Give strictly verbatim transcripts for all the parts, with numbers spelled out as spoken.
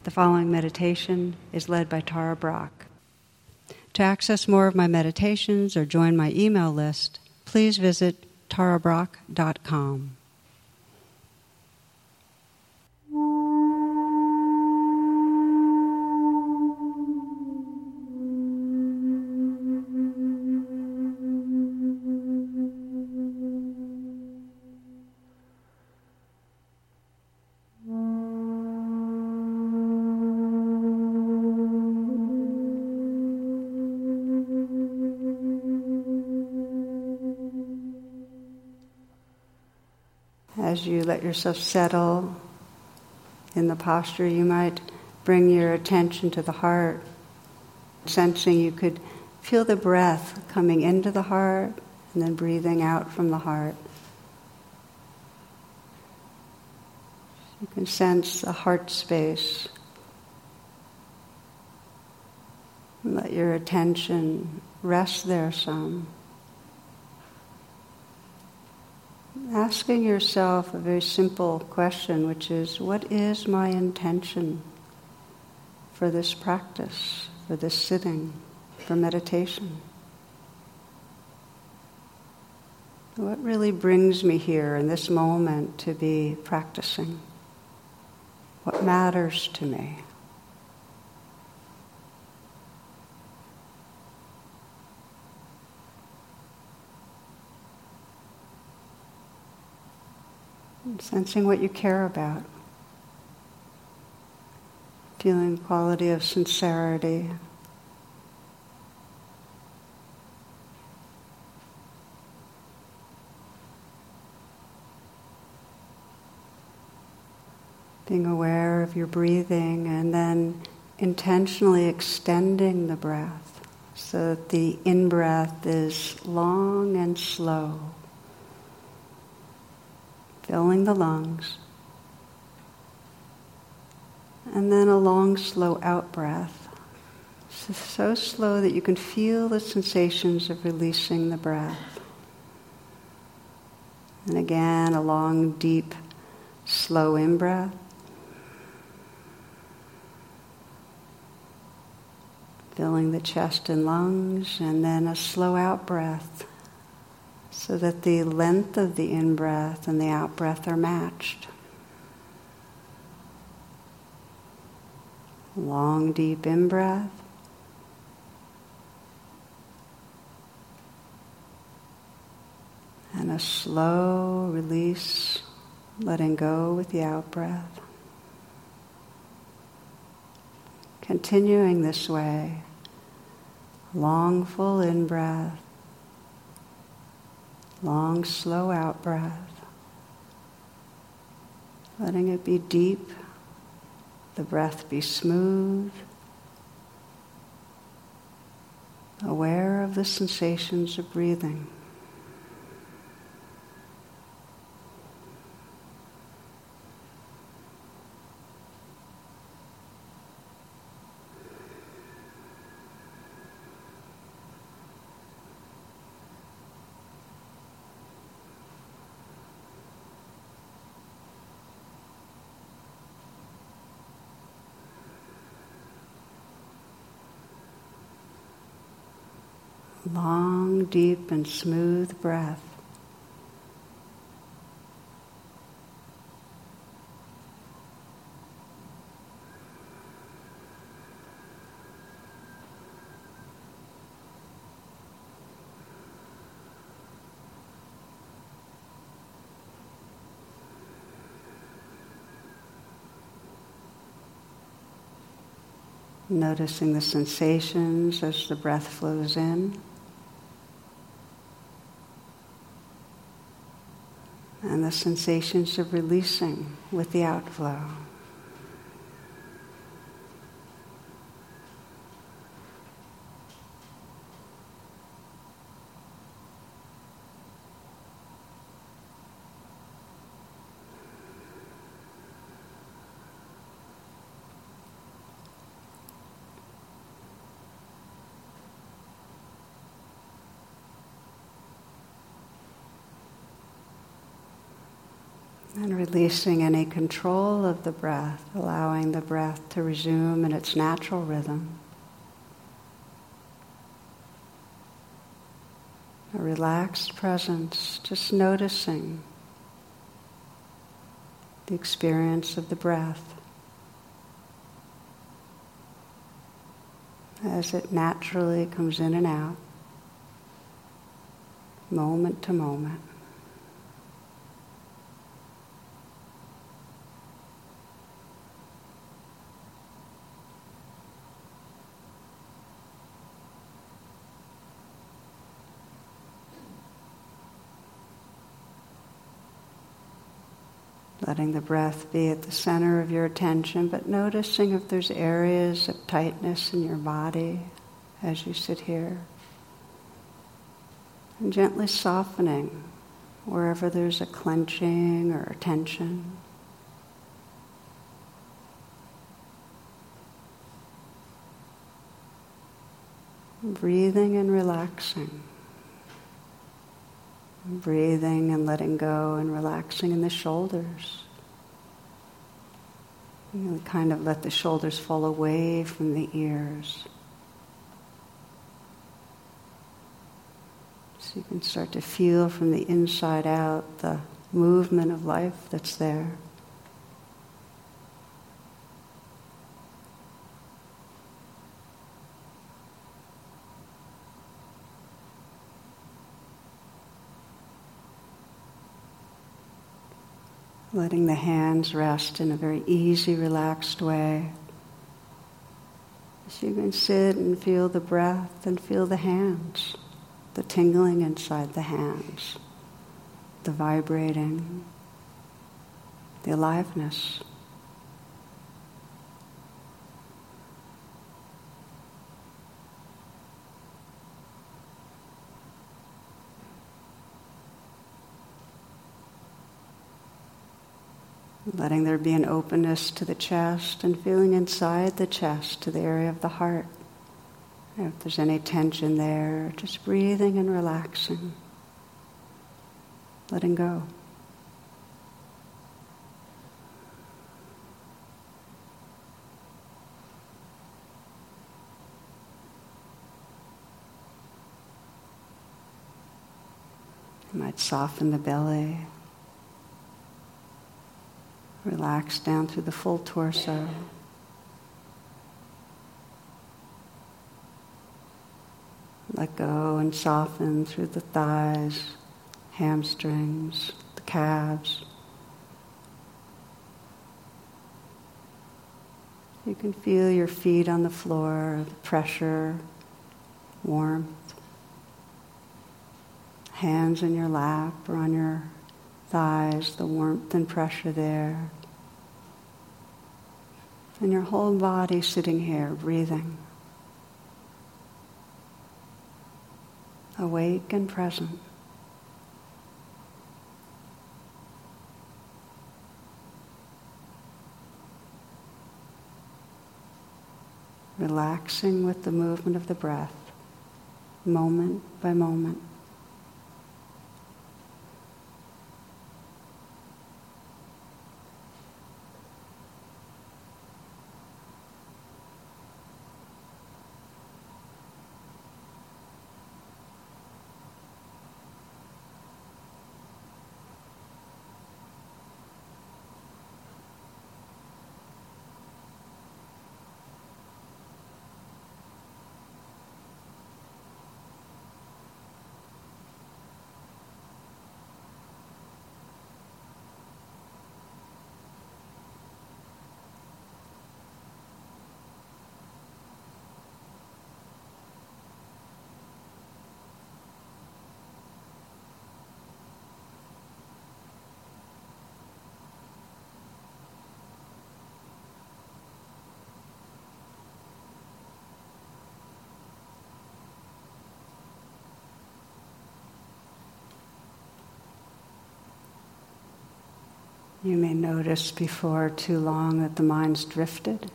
The following meditation is led by Tara Brach. To access more of my meditations or join my email list, please visit tara brach dot com. As you let yourself settle in the posture, you might bring your attention to the heart, sensing you could feel the breath coming into the heart and then breathing out from the heart. You can sense the heart space. And let your attention rest there some. Asking yourself a very simple question, which is, what is my intention for this practice, for this sitting, for meditation? What really brings me here in this moment to be practicing? What matters to me? Sensing what you care about, feeling the quality of sincerity, being aware of your breathing and then intentionally extending the breath so that the in-breath is long and slow. Filling the lungs, and then a long, slow out-breath. So, so slow that you can feel the sensations of releasing the breath. And again, a long, deep, slow in-breath. Filling the chest and lungs, and then a slow out-breath, so that the length of the in-breath and the out-breath are matched. Long, deep in-breath. And a slow release, letting go with the out-breath. Continuing this way. Long, full in-breath. Long, slow out-breath. Letting it be deep, the breath be smooth. Aware of the sensations of breathing. Long, deep, and smooth breath. Noticing the sensations as the breath flows in. And the sensations of releasing with the outflow. And releasing any control of the breath, allowing the breath to resume in its natural rhythm. A relaxed presence, just noticing the experience of the breath as it naturally comes in and out, moment to moment. Letting the breath be at the center of your attention, but noticing if there's areas of tightness in your body as you sit here. And gently softening wherever there's a clenching or a tension. Breathing and relaxing. Breathing and letting go and relaxing in the shoulders. You kind of let the shoulders fall away from the ears. So you can start to feel from the inside out the movement of life that's there. Letting the hands rest in a very easy, relaxed way. So you can sit and feel the breath and feel the hands, the tingling inside the hands, the vibrating, the aliveness. Letting there be an openness to the chest and feeling inside the chest to the area of the heart. If there's any tension there, just breathing and relaxing, letting go. You might soften the belly. Relax down through the full torso. Let go and soften through the thighs, hamstrings, the calves. You can feel your feet on the floor, the pressure, warmth. Hands in your lap or on your thighs, the warmth and pressure there. And your whole body sitting here, breathing. Awake and present. Relaxing with the movement of the breath, moment by moment. You may notice before too long that the mind's drifted.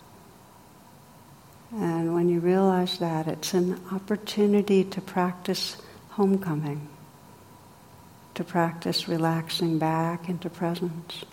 And when you realize that, it's an opportunity to practice homecoming. to practice relaxing back into presence.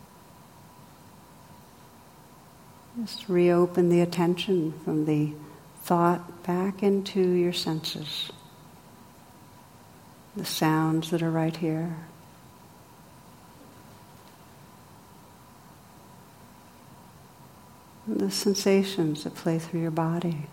Just reopen the attention from the thought back into your senses. The sounds that are right here. And the sensations that play through your body.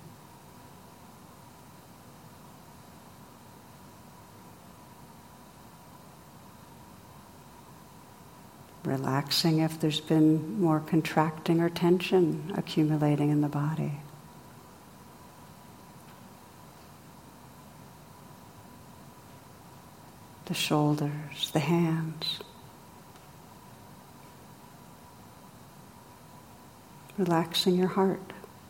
Relaxing if there's been more contracting or tension accumulating in the body. The shoulders, the hands. Relaxing your heart.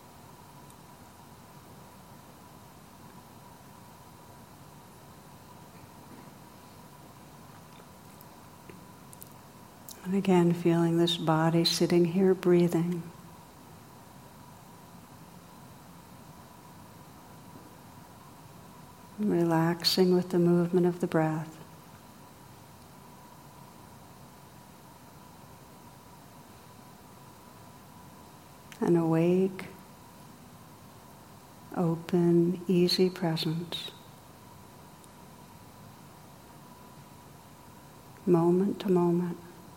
And again, feeling this body sitting here, breathing. And relaxing with the movement of the breath. An awake, open, easy presence. Moment to moment.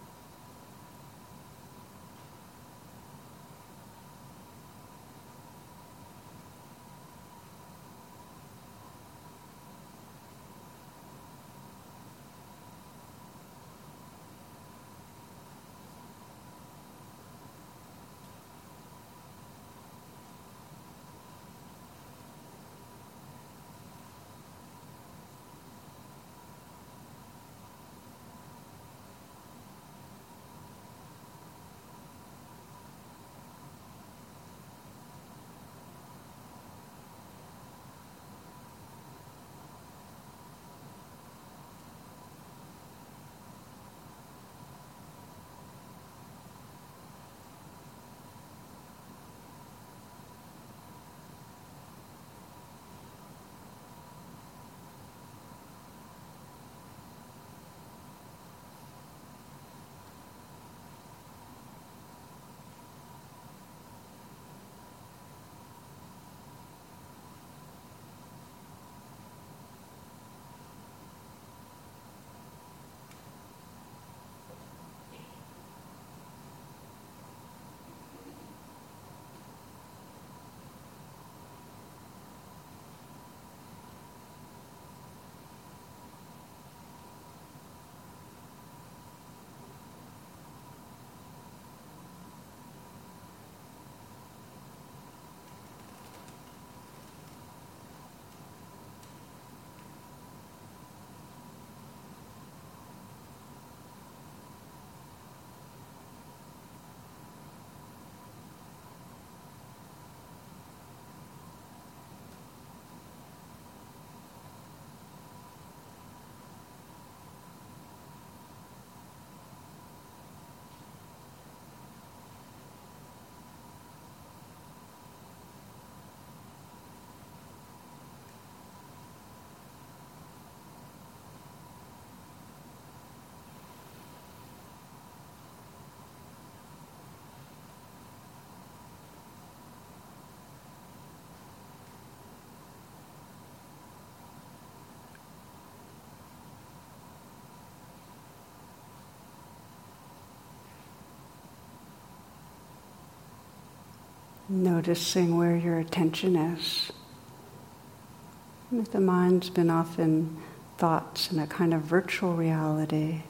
Noticing where your attention is. And if the mind's been off in thoughts in a kind of virtual reality,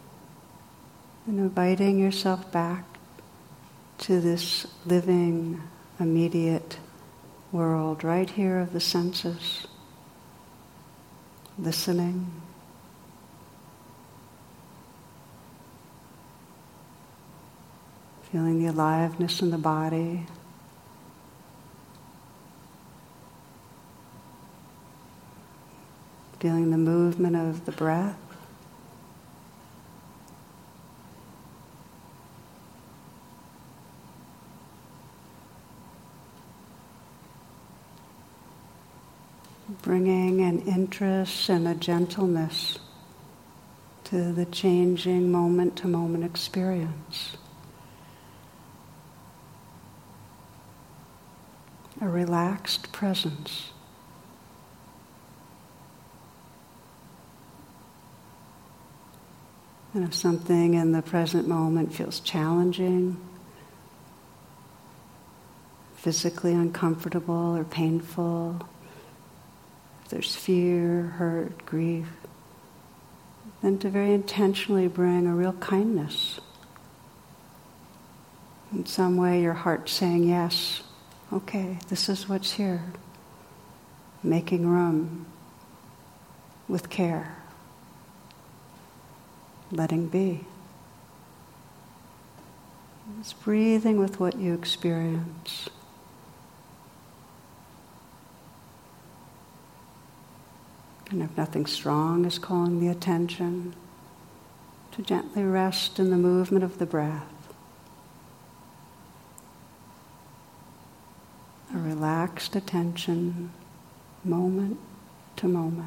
and inviting yourself back to this living, immediate world right here of the senses, listening, feeling the aliveness in the body, feeling the movement of the breath. Bringing an interest and a gentleness to the changing moment-to-moment experience. A relaxed presence. And if something in the present moment feels challenging, physically uncomfortable or painful, if there's fear, hurt, grief, then to very intentionally bring a real kindness. In some way your heart's saying, yes, okay, this is what's here. Making room with care. Letting be. Just breathing with what you experience. And if nothing strong is calling the attention, to gently rest in the movement of the breath. A relaxed attention, moment to moment.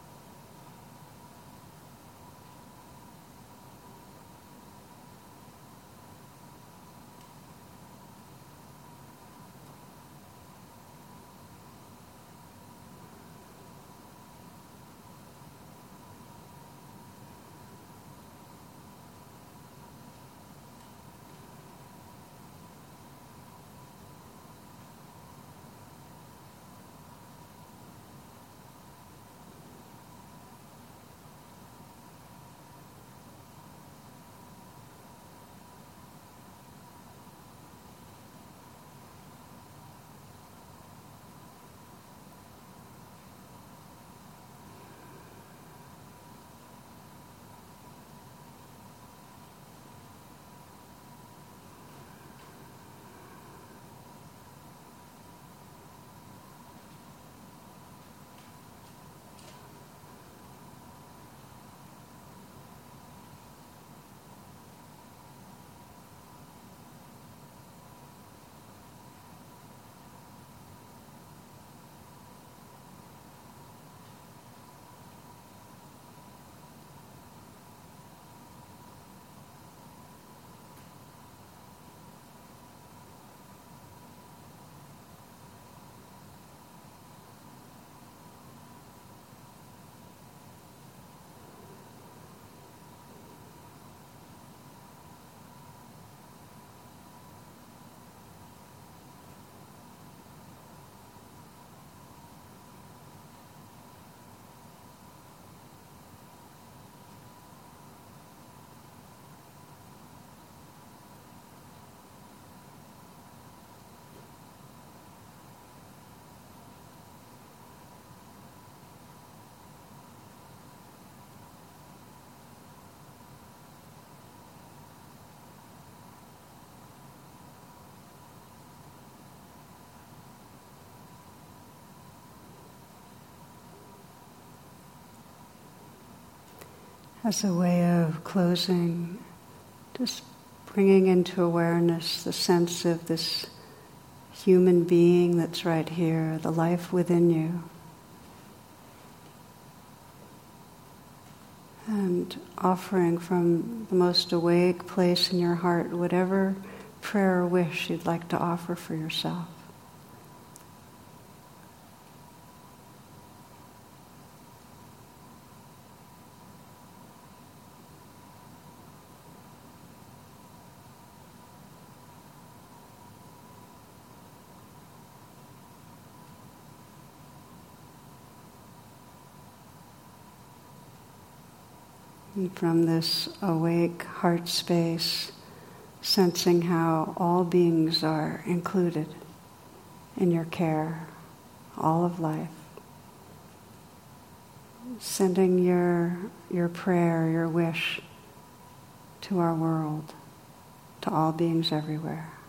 As a way of closing, just bringing into awareness the sense of this human being that's right here, the life within you. And offering from the most awake place in your heart whatever prayer or wish you'd like to offer for yourself. And from this awake heart space, sensing how all beings are included in your care, all of life. Sending your, your prayer, your wish to our world, to all beings everywhere.